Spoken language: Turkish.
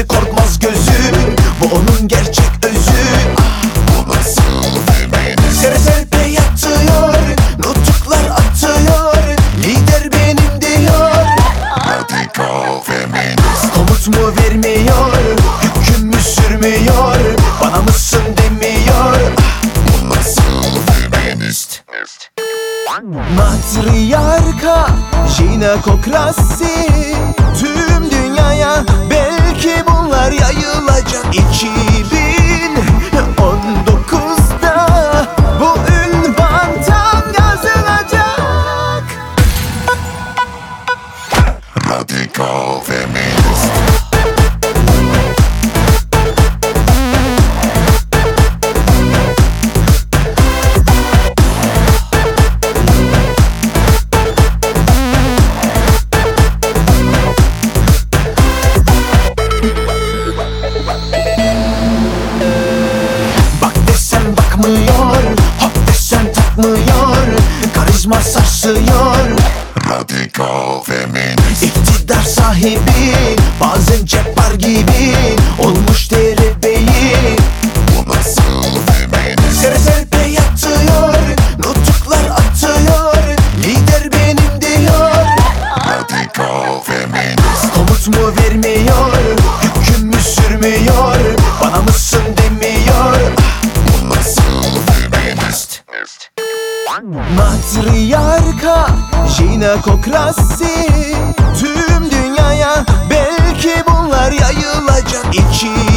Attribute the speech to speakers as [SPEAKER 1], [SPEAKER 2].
[SPEAKER 1] Görür korkmaz gözüm, bu onun gerçek özü.
[SPEAKER 2] Bu nasıl feminist?
[SPEAKER 1] Sere serpe yatıyor, nutuklar atıyor, lider benim diyor.
[SPEAKER 2] Radikal feminist.
[SPEAKER 1] Komut mu vermiyor, hüküm mü sürmüyor, bana mısın demiyor.
[SPEAKER 2] Bu nasıl feminist?
[SPEAKER 1] Matriarka, jinekokrasi, tüm dünyaya belki bunlar yayılacak. 2019'da bu ünvan tam yazılacak.
[SPEAKER 2] Radikal feminist.
[SPEAKER 1] Bak desem bakmıyor, hop desem takmıyor, karizma sarsıyor.
[SPEAKER 2] Radikal feminist.
[SPEAKER 1] İktidar sahibi, bazen cebbar gibi olmuş derebeyi.
[SPEAKER 2] Bu nasıl feminist?
[SPEAKER 1] Sere serpe yatıyor, nutuklar atıyor, lider benim diyor.
[SPEAKER 2] Radikal feminist.
[SPEAKER 1] Komut mu vermiyor, hüküm mü sürmüyor, bana mısın demiyor.
[SPEAKER 2] Bu nasıl feminist?
[SPEAKER 1] Matriarka, jinekokrasi, tüm dünyaya belki bunlar yayılacak.